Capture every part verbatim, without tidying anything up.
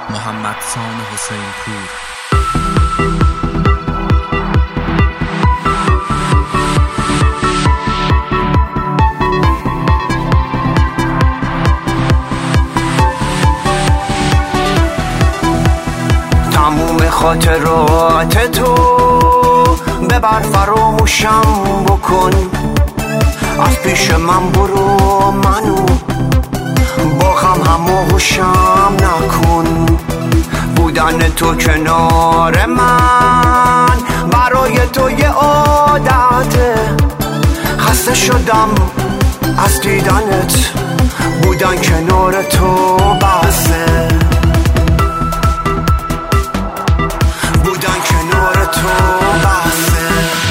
محمد سام حسین پور. تموم خاطرات تو ببر فراموشم بکن، از پیش من برو، منو با هم هماهوشم نکن. بودن تو کنار من برای تو یه عادته، خسته شدم از دیدنت، بودن کنار تو بسه، بودن کنار تو بسه.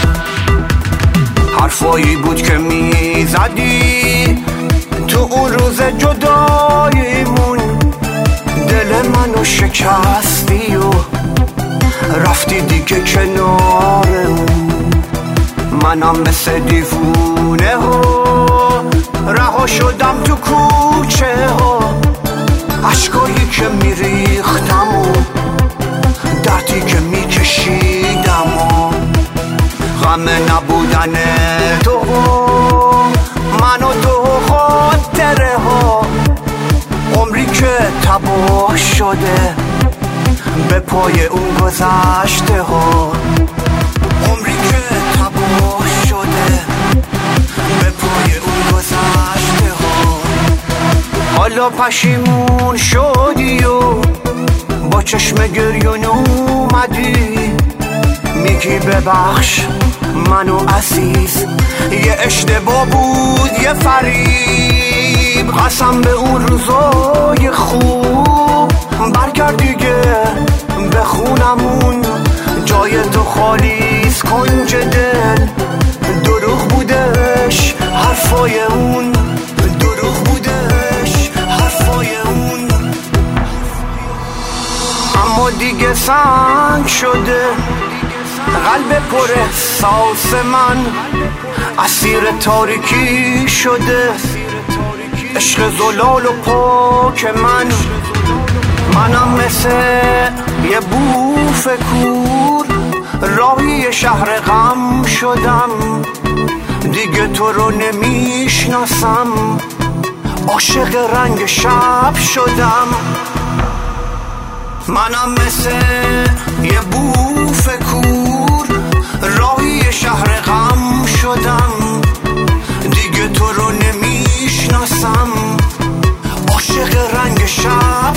حرفایی بود که میزدی تو اون روز جداییمون، دل منو شکستی و رفتی دیگه کنارمون. منم مثل دیوونه ها رها شدم تو کوچه ها، عشقایی که میریختم و دردی که میکشیدم و غم نبودن تو، من و تو خاطره ها، عمری که تباه شده به پای اون گذشته ها، عمری که تباه شده به پای اون گذشته ها. حالا پشیمون شدی و با چشم گریون اومدی، میگی ببخش منو عزیز، یه اشتباه بود یه فریب، قسم به اون روزای خوب برگرد دیگه به خونمون، جای تو خالیست کنج دل، دروغ بودش حرفای اون، دروغ بودش حرفای اون. اما دیگه سنگ شده قلب پر احساس من، اسیر تاریکی شده عشق زلال و پاک من. منم مثل یه بوف کور راهی شهر غم شدم، دیگه تو رو نمیشناسم، عاشق رنگ شب شدم. منم مثل یه بوف کور راهی شهر غم شدم، دیگه تو رو نمیشناسم، عاشق رنگ شب